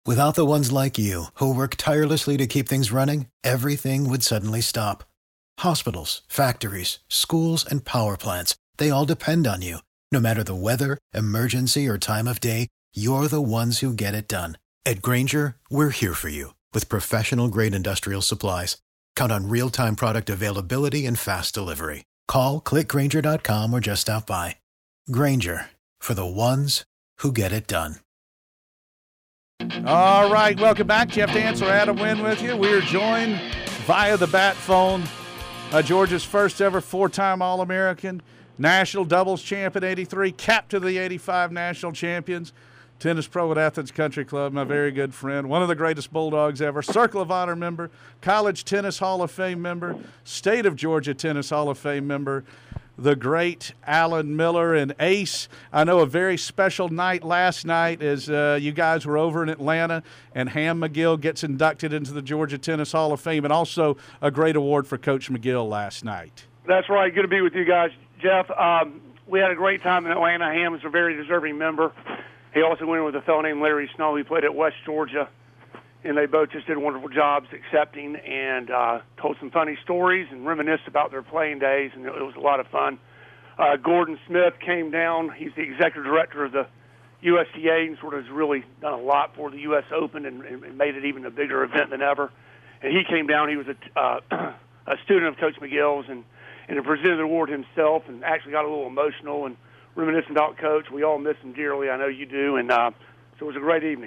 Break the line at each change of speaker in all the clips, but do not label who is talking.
Without the ones like you, who work tirelessly to keep things running, everything would suddenly stop. Hospitals, factories, schools, and power plants, they all depend on you. No matter the weather, emergency, or time of day, you're the ones who get it done. At Grainger, we're here for you with professional-grade industrial supplies. Count on real-time product availability and fast delivery. Call, clickgrainger.com, or just stop by. Grainger, for the ones who get it done.
All right, welcome back. Jeff Dancer, Adam Wynn with you. We are joined via the bat phone, Georgia's first ever four-time All-American, national doubles champ in 83, captain of the 85 national champions, tennis pro at Athens Country Club, my very good friend, one of the greatest Bulldogs ever, Circle of Honor member, College Tennis Hall of Fame member, State of Georgia Tennis Hall of Fame member, the great Alan Miller. And Ace, I know a very special night last night as you guys were over in Atlanta, and Ham McGill gets inducted into the Georgia Tennis Hall of Fame, and also a great award for Coach McGill last night.
That's right. Good to be with you guys, Jeff. We had a great time in Atlanta. Ham is a very deserving member. He also went in with a fellow named Larry Snow. He played at West Georgia, and they both just did wonderful jobs accepting and told some funny stories and reminisced about their playing days, and it was a lot of fun. Gordon Smith came down. He's the executive director of the USTA and sort of has really done a lot for the U.S. Open and made it even a bigger event than ever. And he came down. He was a student of Coach McGill's and presented the award himself and actually got a little emotional and reminiscent about Coach. We all miss him dearly. I know you do. And so it was a great evening.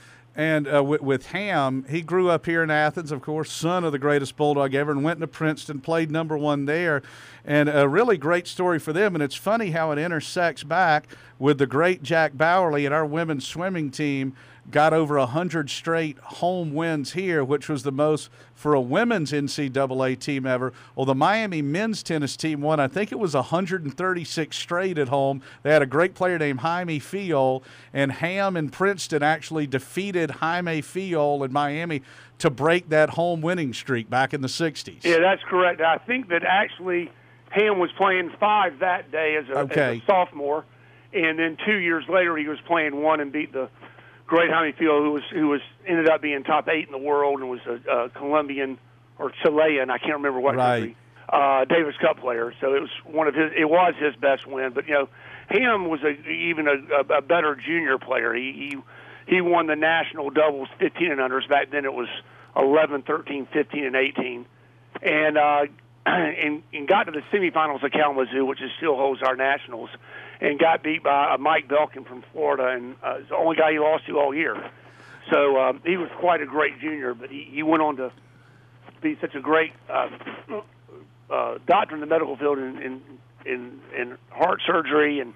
And with Ham, he grew up here in Athens, of course, son of the greatest Bulldog ever, and went to Princeton, played number one there. And a really great story for them. And it's funny how it intersects back with the great Jack Bowerly and our women's swimming team got over 100 straight home wins here, which was the most for a women's NCAA team ever. Well, the Miami men's tennis team won, I think it was 136 straight at home. They had a great player named Jaime Fiol, and Ham and Princeton actually defeated Jaime Fiol in Miami to break that home winning streak back in the 60s.
Yeah, that's correct. I think that actually Ham was playing 5 that day as a sophomore, and then 2 years later he was playing 1 and beat the great Jaime Fiol, who was ended up being top 8 in the world and was a Colombian or Chilean, I can't remember what country, Davis Cup player. So it was his best win. But Ham was even a better junior player. He won the national doubles 15 and unders. Back then it was 11, 13, 15, and 18, and got to the semifinals of Kalamazoo, which still holds our nationals, and got beat by Mike Belkin from Florida, and it's the only guy he lost to all year. So he was quite a great junior, but he went on to be such a great doctor in the medical field in heart surgery, and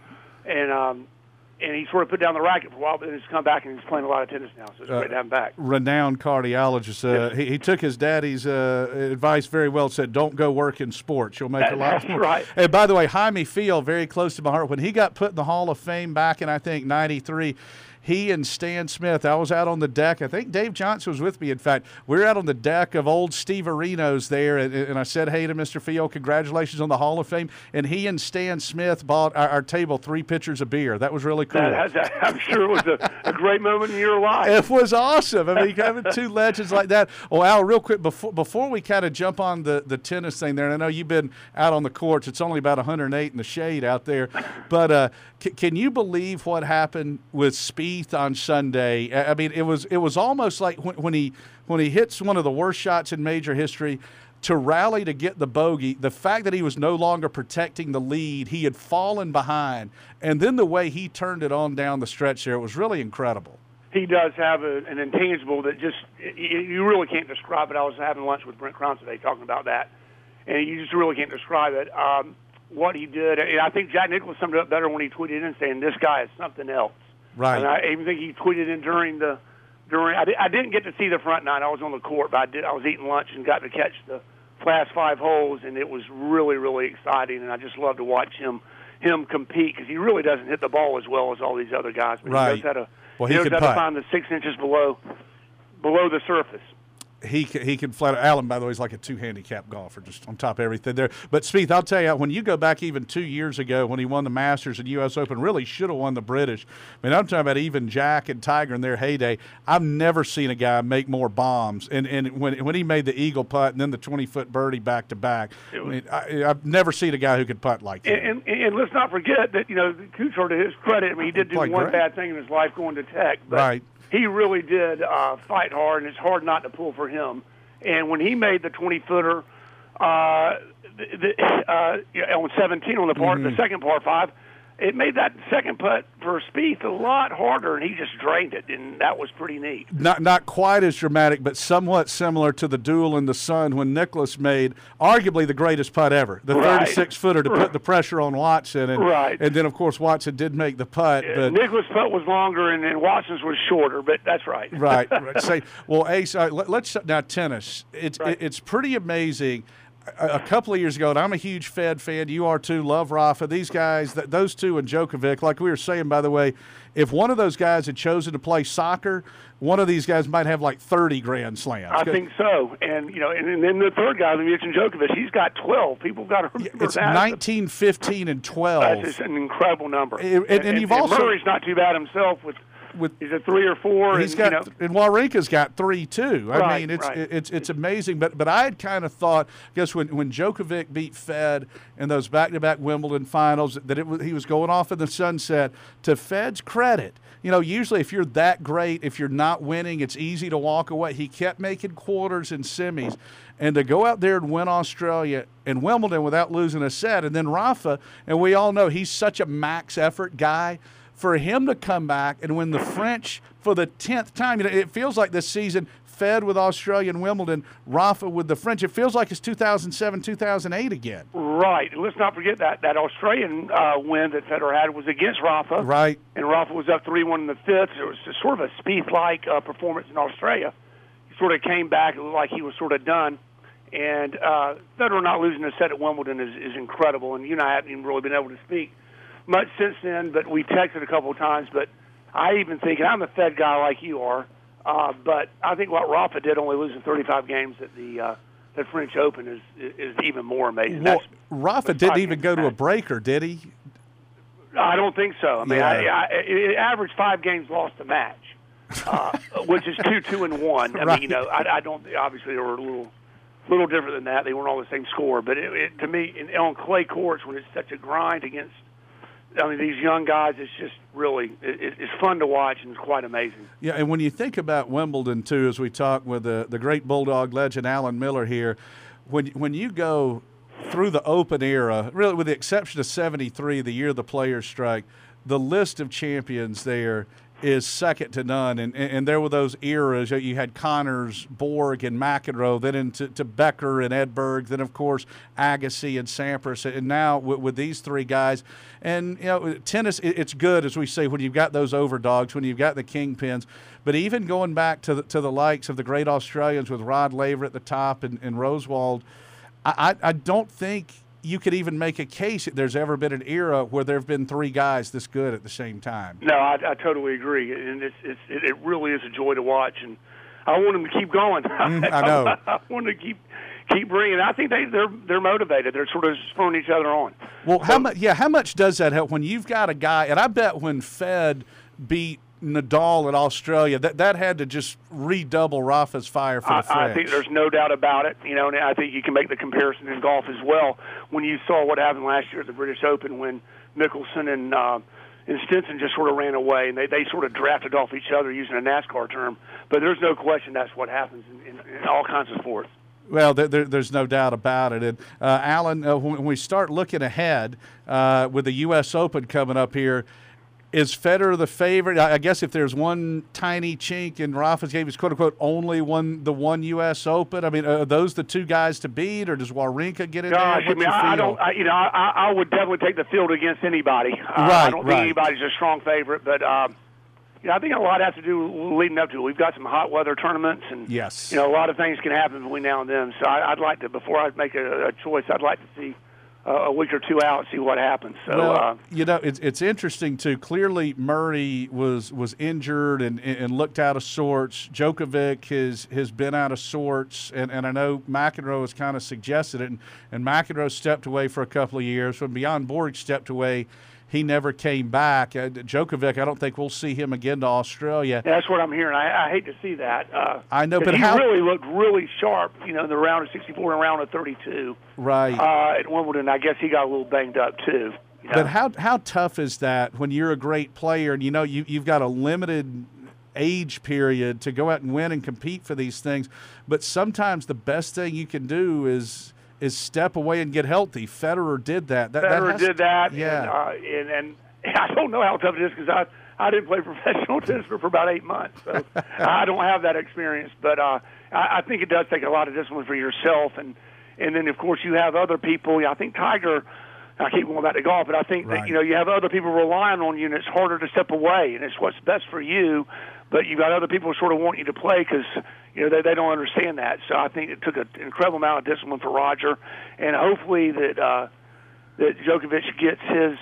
he sort of put down the racket for a while, but then he's come back and he's playing a lot of tennis now, so it's great to have him back.
Renowned cardiologist. He took his daddy's advice very well, said, don't go work in sports. You'll make a lot more.
Right.
And by the way, Jaime Fiol, very close to my heart. When he got put in the Hall of Fame back in, I think, 93, he and Stan Smith, I was out on the deck. I think Dave Johnson was with me, in fact. We were out on the deck of old Steve Areno's there, and I said, hey to Mr. Fiol, congratulations on the Hall of Fame. And he and Stan Smith bought our table 3 pitchers of beer. That was really cool.
I'm sure it was a great moment in your life.
It was awesome. I mean, having 2 legends like that. Oh, Al, real quick, before we kind of jump on the tennis thing there, and I know you've been out on the courts. It's only about 108 in the shade out there. But can you believe what happened with Spieth on Sunday? I mean, it was almost like when he hits one of the worst shots in major history, to rally to get the bogey, the fact that he was no longer protecting the lead, he had fallen behind, and then the way he turned it on down the stretch there, it was really incredible.
He does have an intangible that just you really can't describe it. I was having lunch with Brent Crown today talking about that, and you just really can't describe it. What he did, and I think Jack Nicklaus summed it up better when he tweeted in saying, this guy is something else.
Right.
And I even think he tweeted in during I didn't get to see the front 9. I was on the court, but I was eating lunch and got to catch the last 5 holes, and it was really, really exciting, and I just love to watch him compete because he really doesn't hit the ball as well as all these other guys. But
right.
He knows how to find the 6 inches below the surface.
he can flat. Allen, by the way, is like a 2-handicap golfer, just on top of everything there. But Spieth, I'll tell you, when you go back even 2 years ago when he won the Masters and U.S. Open, really should have won the British. I mean, I'm talking about even Jack and Tiger in their heyday. I've never seen a guy make more bombs. And when he made the eagle putt and then the 20-foot birdie back to back, I mean, I've never seen a guy who could putt like that.
And let's not forget that, Kuchar, to his credit, I mean, he did do one bad thing in his life going to Tech. But
right.
He really did fight hard, and it's hard not to pull for him. And when he made the 20-footer on 17 on the second par 5, it made that second putt for Spieth a lot harder, and he just drained it, and that was pretty neat.
Not quite as dramatic, but somewhat similar to the duel in the Sun when Nicklaus made arguably the greatest putt ever, the 36-footer to put the pressure on Watson. And then, of course, Watson did make the putt. But
Nicklaus' putt was longer, and Watson's was shorter, but that's right.
Right. Well, Ace, let's now tennis. It's pretty amazing. A couple of years ago, and I'm a huge Fed fan. You are too. Love Rafa. These guys, those two, and Djokovic. Like we were saying, by the way, if one of those guys had chosen to play soccer, one of these guys might have like 30 Grand Slams.
I think so. And and then the third guy, we mentioned Djokovic. He's got 12. People got to remember
it's
that.
19, 15, and 12.
That's just an incredible number.
And you've also
Murray's not too bad himself with he's a 3 or 4.
He's got, and Wawrinka's got 3 too. I mean, it's amazing. But I had kind of thought, I guess when Djokovic beat Fed in those back-to-back Wimbledon finals, that he was going off in the sunset. To Fed's credit, usually if you're that great, if you're not winning, it's easy to walk away. He kept making quarters and semis. And to go out there and win Australia and Wimbledon without losing a set, and then Rafa, and we all know he's such a max effort guy. For him to come back and win the French for the 10th time, it feels like this season, Fed with Australia and Wimbledon, Rafa with the French. It feels like it's 2007, 2008 again.
Right. Let's not forget that Australian win that Federer had was against Rafa.
Right.
And Rafa was up 3-1 in the 5th. It was sort of a Spieth-like performance in Australia. He sort of came back. It looked like he was sort of done. And Federer not losing a set at Wimbledon is incredible. And you and I haven't even really been able to speak much since then, but we texted a couple of times. But I even think, and I'm a Fed guy like you are, but I think what Rafa did, only losing 35 games at the French Open, is even more amazing.
Well, Rafa didn't even go to a breaker, did he?
I don't think so. I mean, it averaged 5 games lost a match, which is 2-2-1. I mean, I don't. Obviously, they were a little different than that. They weren't all the same score, but to me, on clay courts, when it's such a grind against, these young guys, it's just really it's fun to watch, and it's quite amazing.
Yeah, and when you think about Wimbledon, too, as we talk with the great Bulldog legend Alan Miller here, when you go through the Open era, really with the exception of 73, the year of the Players' Strike, the list of champions there is second to none. And there were those eras. You had Connors, Borg, and McEnroe, then into Becker and Edberg, then, of course, Agassi and Sampras. And now with these three guys. And, tennis, it's good, as we say, when you've got those overdogs, when you've got the kingpins. But even going back to the likes of the great Australians with Rod Laver at the top and Rosewald, I don't think you could even make a case that there's ever been an era where there have been 3 guys this good at the same time.
No, I totally agree, and it really is a joy to watch, and I want them to keep going.
I know.
I want to keep bringing. I think they're motivated. They're sort of throwing each other on.
Well, how much does that help when you've got a guy? And I bet when Fed beat Nadal in Australia, that had to just redouble Rafa's fire for the French.
I think there's no doubt about it. And I think you can make the comparison in golf as well. When you saw what happened last year at the British Open, when Mickelson and Stinson just sort of ran away, and they sort of drafted off each other using a NASCAR term. But there's no question that's what happens in all kinds of sports.
Well, there's no doubt about it. And Alan, when we start looking ahead with the U.S. Open coming up here, is Federer the favorite? I guess if there's one tiny chink in Rafa's game, it's quote-unquote only the one U.S. Open. I mean, are those the 2 guys to beat, or does Wawrinka get in there?
I would definitely take the field against anybody. I don't think anybody's a strong favorite, but I think a lot has to do leading up to it. We've got some hot weather tournaments, and a lot of things can happen between now and then. So I'd like to, before I make a choice, I'd like to see a week or two out and see what happens. So,
well, it's interesting too. Clearly, Murray was injured and looked out of sorts. Djokovic has been out of sorts, and I know McEnroe has kind of suggested it. And McEnroe stepped away for a couple of years. When Bjorn Borg stepped away, he never came back. Djokovic, I don't think we'll see him again to Australia.
Yeah, that's what I'm hearing. I hate to see that.
I know, but
he really looked really sharp, in the round of 64 and round of 32.
Right.
At Wimbledon, I guess he got a little banged up too.
But how tough is that when you're a great player and you've got a limited age period to go out and win and compete for these things, but sometimes the best thing you can do is step away and get healthy. Federer did that.
Federer did that.
Yeah.
And I don't know how tough it is because I didn't play professional tennis for about 8 months, so I don't have that experience. But I think it does take a lot of discipline for yourself, and then of course you have other people. I think Tiger. I keep going back to golf, but I think that you have other people relying on you, and it's harder to step away, and it's what's best for you. But you've got other people who sort of want you to play because they don't understand that. So I think it took an incredible amount of discipline for Roger, and hopefully that Djokovic gets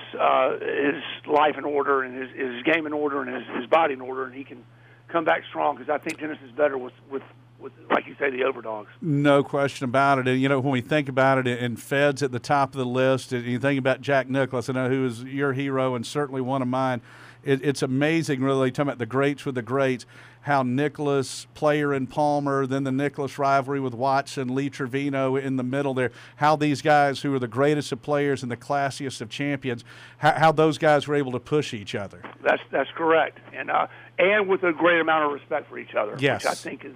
his life in order and his game in order and his body in order, and he can come back strong because I think tennis is better with like you say, the overdogs.
No question about it. And, when we think about it, and Fed's at the top of the list, and you think about Jack Nicklaus, I know who is your hero and certainly one of mine. It's amazing, really, talking about the greats with the greats, how Nicklaus, Player, and Palmer, then the Nicklaus rivalry with Watson, Lee Trevino in the middle there, how these guys who are the greatest of players and the classiest of champions, how those guys were able to push each other.
That's correct. And with a great amount of respect for each other,
yes.
Which I think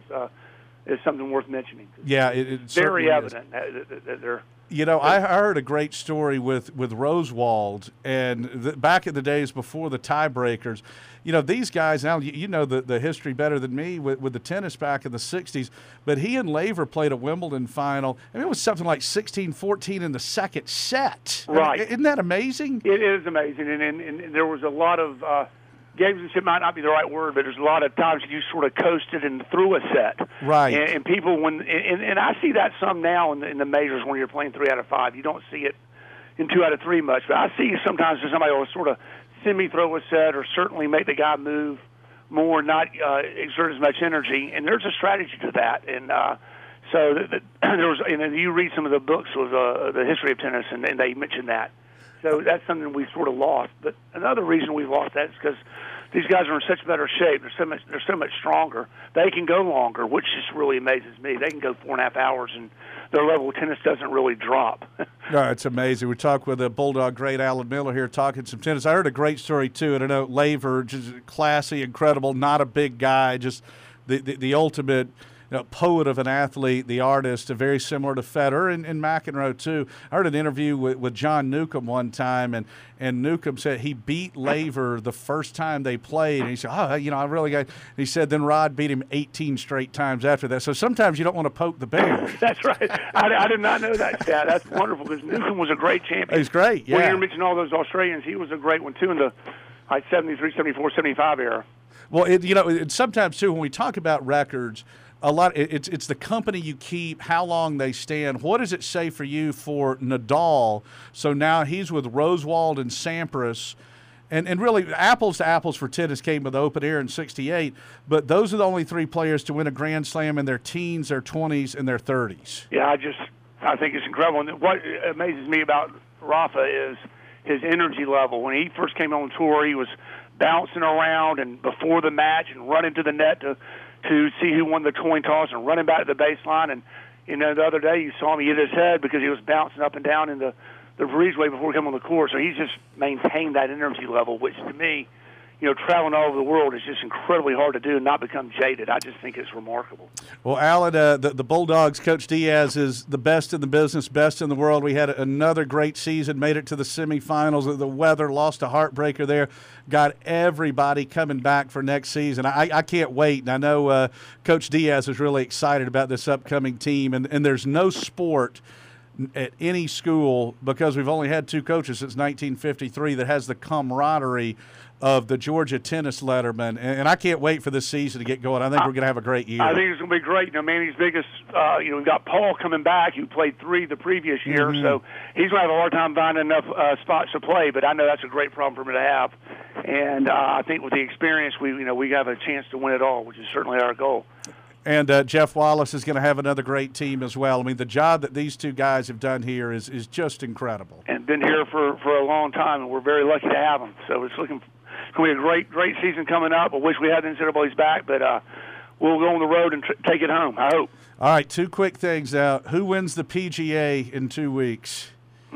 is something worth mentioning.
Yeah, it's
very evident that they're.
I heard a great story with Rosewald, and back in the days before the tiebreakers, these guys, now the history better than me with the tennis back in the 60s, but he and Laver played a Wimbledon final, and it was something like 16-14 in the second set.
Right.
Isn't that amazing?
It is amazing, and there was a lot of gamesmanship might not be the right word, but there's a lot of times you sort of coasted and threw a set.
Right.
And people, and I see that some now in the majors when you're playing 3 out of 5. You don't see it in 2 out of 3 much, but I see sometimes somebody will sort of semi-throw a set or certainly make the guy move more, not exert as much energy. And there's a strategy to that. And so there was, you read some of the books with the history of tennis, and they mention that. So that's something we sort of lost. But another reason we've lost that is because these guys are in such better shape. They're so much stronger. They can go longer, which just really amazes me. They can go 4.5 hours, and their level of tennis doesn't really drop.
No, it's amazing. We talked with a Bulldog great Alan Miller here talking some tennis. I heard a great story, too, and I know Laver, just classy, incredible, not a big guy, just the ultimate poet of an athlete, the artist, very similar to Federer and McEnroe, too. I heard an interview with John Newcomb one time, and Newcomb said he beat Laver the first time they played. And he said, I really got – he said then Rod beat him 18 straight times after that. So sometimes you don't want to poke the bear.
That's right. I did not know that stat. That's wonderful because Newcomb was a great champion.
He's great, yeah.
When you mentioned all those Australians, he was a great one, too, in the 73, 74, 75 era.
Well, sometimes, too, when we talk about records – it's the company you keep, how long they stand. What does it say for you for Nadal? So now he's with Rosewald and Sampras, and really apples to apples for tennis came with the Open Air in '68. But those are the only 3 players to win a Grand Slam in their teens, their 20s, and their 30s.
Yeah, I think it's incredible. And what amazes me about Rafa is his energy level. When he first came on tour, he was bouncing around and before the match and running to the net to see who won the coin toss and running back to the baseline. And, the other day you saw him hit his head because he was bouncing up and down in the breezeway before he came on the court. So he's just maintained that energy level, which to me, traveling all over the world is just incredibly hard to do and not become jaded. I just think it's remarkable.
Well, Alan, the Bulldogs, Coach Diaz is the best in the business, best in the world. We had another great season, made it to the semifinals. The weather, lost a heartbreaker there, got everybody coming back for next season. I can't wait, and I know Coach Diaz is really excited about this upcoming team, and there's no sport at any school, because we've only had 2 coaches since 1953 that has the camaraderie of the Georgia tennis letterman, and I can't wait for this season to get going. I think we're going to have a great year.
I think it's going to be great. Manny's biggest, we've got Paul coming back, who played 3 the previous year, so he's going to have a hard time finding enough spots to play, but I know that's a great problem for him to have. And I think with the experience, we have a chance to win it all, which is certainly our goal.
And Jeff Wallace is going to have another great team as well. I mean, the job that these 2 guys have done here is just incredible. And
been here for a long time, and we're very lucky to have them. So it's going to be a great season coming up. I wish we had the NCAA's back, but we'll go on the road and take it home, I hope.
All right, 2 quick things out. Who wins the PGA in 2 weeks?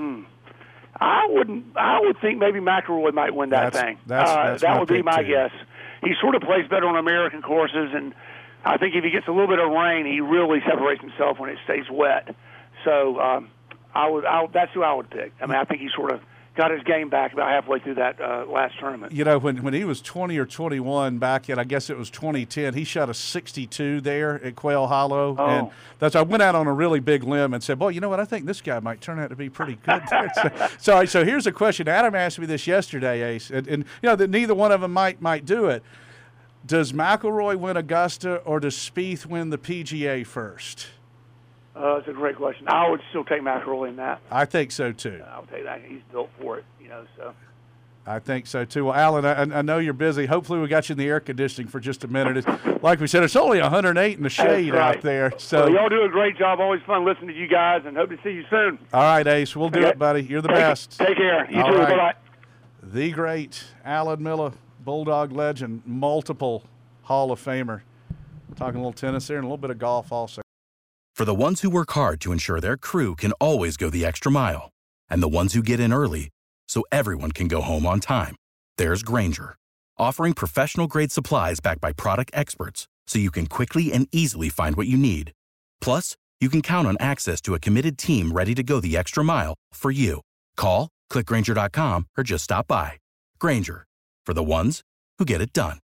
I would think maybe McIlroy might win that thing. That would be my guess. He sort of plays better on American courses, and I think if he gets a little bit of rain, he really separates himself when it stays wet. So that's who I would pick. I mean, I think he sort of got his game back about halfway through that last tournament.
When he was 20 or 21 back in, I guess it was 2010, he shot a 62 there at Quail Hollow.
Oh.
And I went out on a really big limb and said, boy, you know what, I think this guy might turn out to be pretty good there. So here's a question. Adam asked me this yesterday, Ace, and that neither one of them might do it. Does McIlroy win Augusta, or does Spieth win the PGA first?
It's a great question. I would still take McIlroy in that.
I think so, too.
I'll take that. He's built for it, so.
I think so, too. Well, Alan, I know you're busy. Hopefully we got you in the air conditioning for just a minute. Like we said, it's only 108 in the shade out there. So
y'all do a great job. Always fun listening to you guys, and hope to see you soon.
All right, Ace. We'll do it, buddy. You're the best.
Take care. You too.
Right.
Bye-bye.
The great Alan Miller, Bulldog legend, multiple Hall of Famer. Talking a little tennis there and a little bit of golf also.
For the ones who work hard to ensure their crew can always go the extra mile, and the ones who get in early so everyone can go home on time, there's Grainger, offering professional-grade supplies backed by product experts so you can quickly and easily find what you need. Plus, you can count on access to a committed team ready to go the extra mile for you. Call, click Grainger.com, or just stop by. Grainger, for the ones who get it done.